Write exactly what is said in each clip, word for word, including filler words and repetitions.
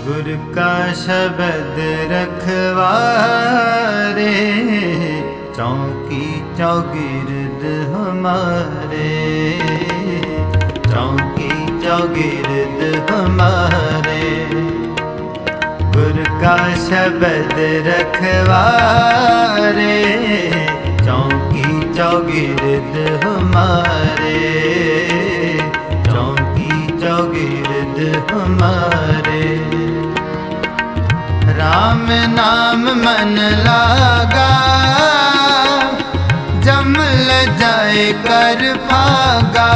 गुर का शब्द रखवारे, चौकी चौगिर्द हमारे, चौकी चौगिर्द हमारे। गुर का शब्द रखवारे, चौकी चौगिर्द हमारे, चौकी चौगिर्द हमारे। राम नाम मन लागा, जमल जाए कर भागा।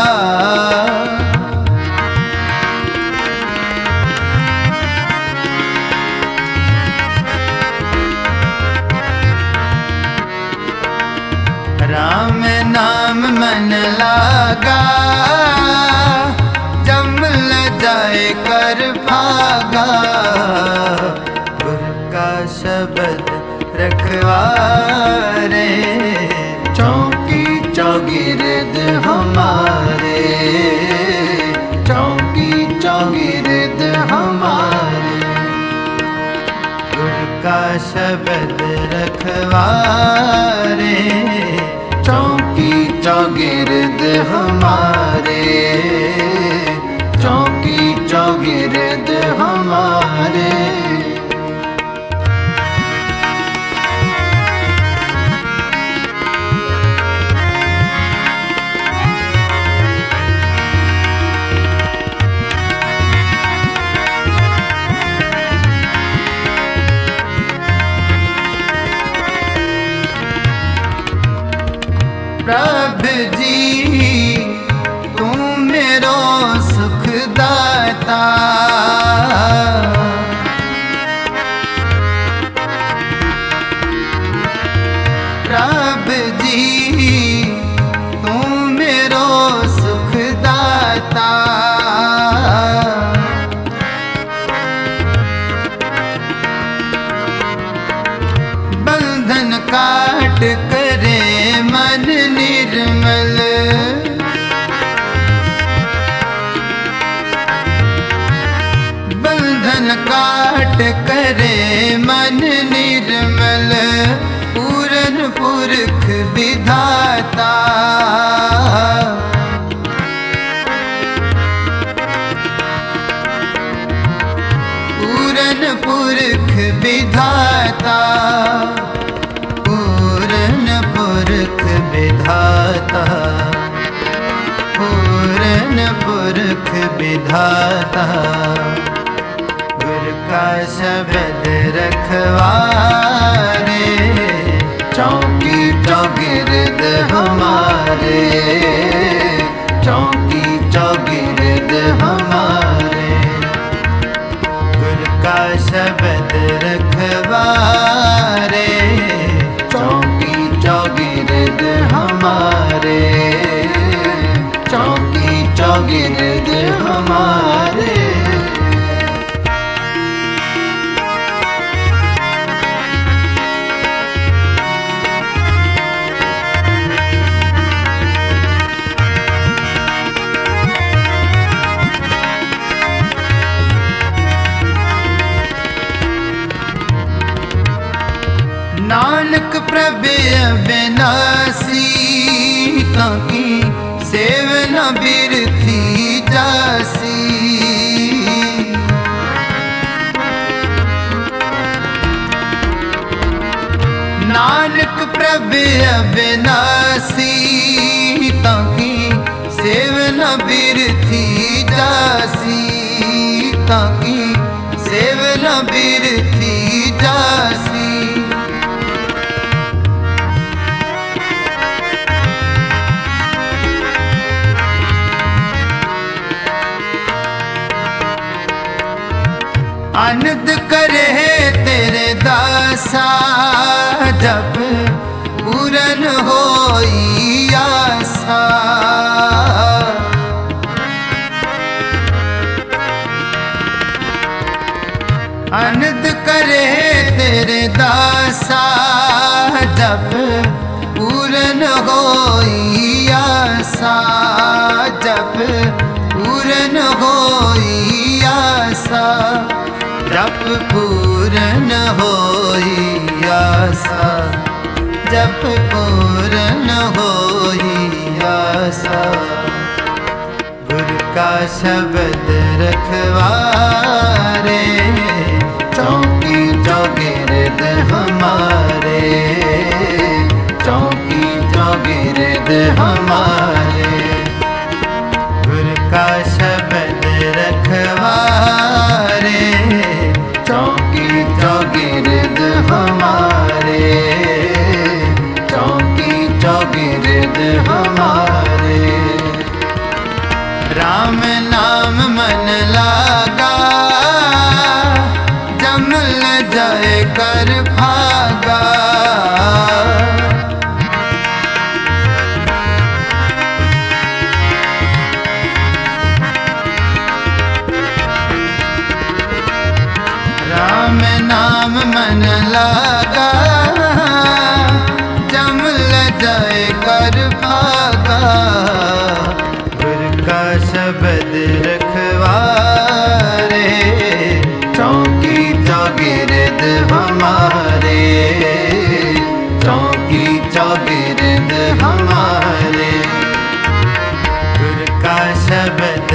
राम नाम मन लागा, जमल जाए कर भागा। गुर का शब्द रखवारे, चौकी चौगिर्द हमारे, चौकी चौगिर्द हमारे। गुर का शब्द रखवारे, चौकी चौगिर्द हमारे, चौकी चौगिर्द हमारे। प्रभु जी तू मेरो सुखदाता, प्रभु जी तू मेरो सुखदाता। बंधन काट करे मन निर्मल, बंधन काट करे मन निर्मल। पूरन पुरख विधाता, पूरन पुरख विधाता, पूरन पुरख विधाता, पूरन पुरख विधाता। गुर का शब्द रखवारे, चौकी चौगिर्द हमारे, चौकी चौगिर्द हमारे। गुर का शब्द रखवारे, चौकी चौगिर्द हमारे, चौकी चौगिर्द हमारे। नानक प्रभु अविनाशी, ताकि सेवन बिरथी जासी। नानक प्रभु अविनाशी, ताकि सेवन बिरथी जासी, ताकि सेवन बिरथी जासी। आनंद करे तेरे दासा, जब पूरन होई आसा। आनंद करे तेरे दासा, जब पूरन होई आसा, जब पूरन होई आसा। पूरन होई आसा, जप पूरन होई आसा। गुरु का शब्द रखवारे, चौकी चौगिर्द हमारे, चौकी चौगिर्द हमारे। गुरु का शब्द रखवारे, चौकी चौगिर्द हमारे, चौकी चौगिर्द हमारे। राम नाम मन लागा, जमल जाए कर भागा। राम नाम मन लागा, जमल जाए कर भागा। गुरु का शब्द रखवारे, चौकी चौगिर्द हमारे, चौकी चौगिर्द हमारे। गुरु का शब्द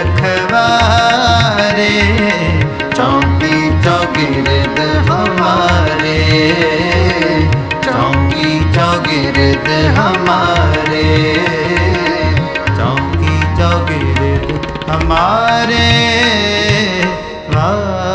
रखवारे, चौकी चौगिर्द हमारे, चौकी चौगिर्द हमारे, चौकी चौगिर्द हमारे। वाह।